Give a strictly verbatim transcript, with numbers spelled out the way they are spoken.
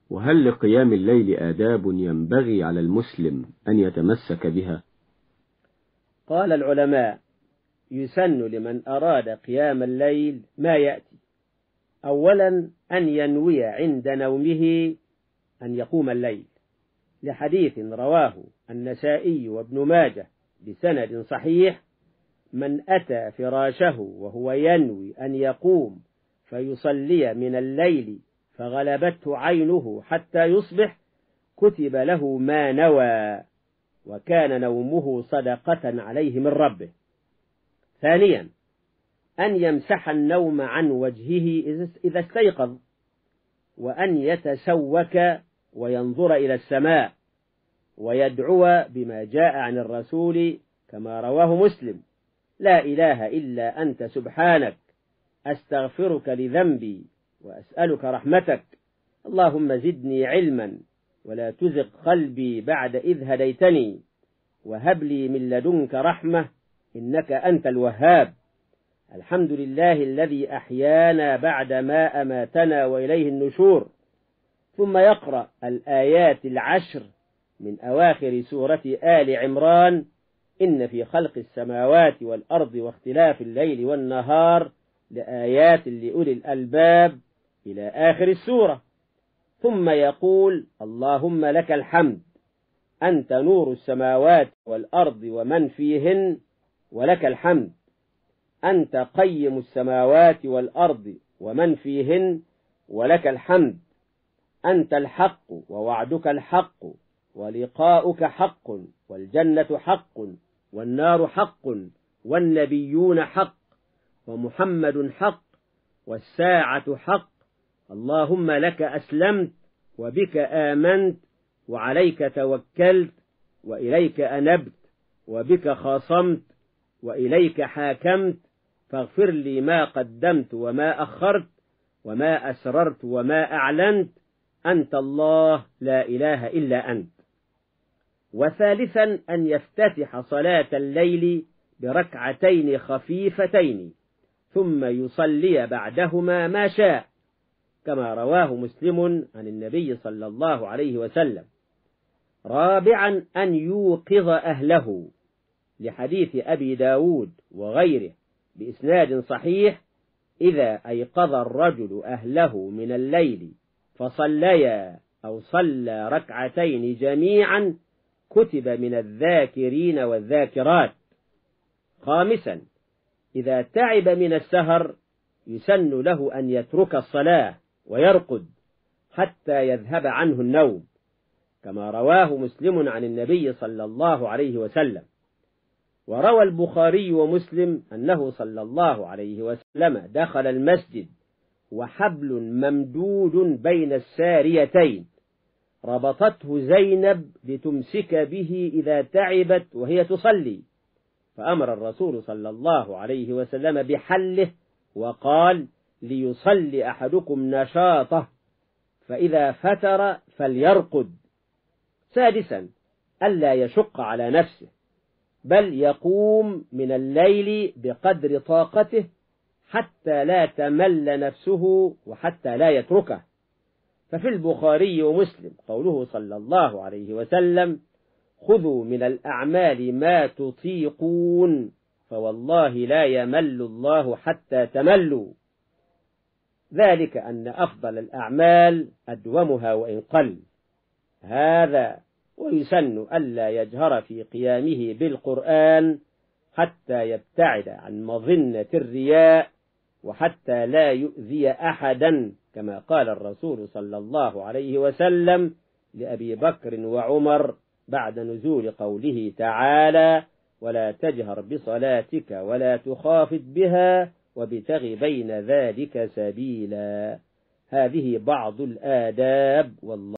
وهل لقيام الليل آداب ينبغي على المسلم أن يتمسك بها؟ قال العلماء: يسن لمن أراد قيام الليل ما يأتي. أولا، أن ينوي عند نومه أن يقوم الليل، لحديث رواه النسائي وابن ماجه بسند صحيح: من أتى فراشه وهو ينوي أن يقوم فيصلي من الليل فغلبته عينه حتى يصبح كتب له ما نوى، وكان نومه صدقة عليه من ربه. ثانيا، أن يمسح النوم عن وجهه إذا استيقظ، وأن يتسوك وينظر إلى السماء ويدعو بما جاء عن الرسول كما رواه مسلم: لا إله إلا أنت سبحانك أستغفرك لذنبي وأسألك رحمتك، اللهم زدني علما ولا تزغ قلبي بعد إذ هديتني، وهب لي من لدنك رحمة إنك أنت الوهاب، الحمد لله الذي أحيانا بعد ما أماتنا وإليه النشور. ثم يقرأ الآيات العشر من أواخر سورة آل عمران: إن في خلق السماوات والأرض واختلاف الليل والنهار لآيات لأولي الألباب إلى آخر السورة. ثم يقول: اللهم لك الحمد، أنت نور السماوات والأرض ومن فيهن، ولك الحمد، أنت قيم السماوات والأرض ومن فيهن، ولك الحمد، أنت الحق ووعدك الحق ولقاؤك حق، والجنة حق والنار حق والنبيون حق ومحمد حق والساعة حق، اللهم لك أسلمت وبك آمنت وعليك توكلت وإليك أنبت وبك خاصمت وإليك حاكمت، فاغفر لي ما قدمت وما أخرت وما أسررت وما أعلنت، أنت الله لا إله إلا أنت. وثالثا، أن يفتتح صلاة الليل بركعتين خفيفتين ثم يصلي بعدهما ما شاء، كما رواه مسلم عن النبي صلى الله عليه وسلم. رابعا، أن يوقظ أهله، لحديث أبي داود وغيره بإسناد صحيح: إذا أيقظ الرجل أهله من الليل فصليا أو صلى ركعتين جميعا كتب من الذاكرين والذاكرات. خامسا، إذا تعب من السهر يسن له أن يترك الصلاة ويرقد حتى يذهب عنه النوم، كما رواه مسلم عن النبي صلى الله عليه وسلم. وروى البخاري ومسلم أنه صلى الله عليه وسلم دخل المسجد وحبل ممدود بين الساريتين ربطته زينب لتمسك به إذا تعبت وهي تصلي، فأمر الرسول صلى الله عليه وسلم بحله وقال: ليصلي أحدكم نشاطه، فإذا فتر فليرقد. سادسا، ألا يشق على نفسه، بل يقوم من الليل بقدر طاقته حتى لا تمل نفسه وحتى لا يتركه، ففي البخاري ومسلم قوله صلى الله عليه وسلم: خذوا من الأعمال ما تطيقون فوالله لا يمل الله حتى تملوا، ذلك أن أفضل الأعمال أدومها وإن قل. هذا ويسن ألا يجهر في قيامه بالقرآن حتى يبتعد عن مظنة الرياء وحتى لا يؤذي أحدا، كما قال الرسول صلى الله عليه وسلم لأبي بكر وعمر بعد نزول قوله تعالى: ولا تجهر بصلاتك ولا تخافت بها وابتغ بين ذلك سبيلا. هذه بعض الآداب، والله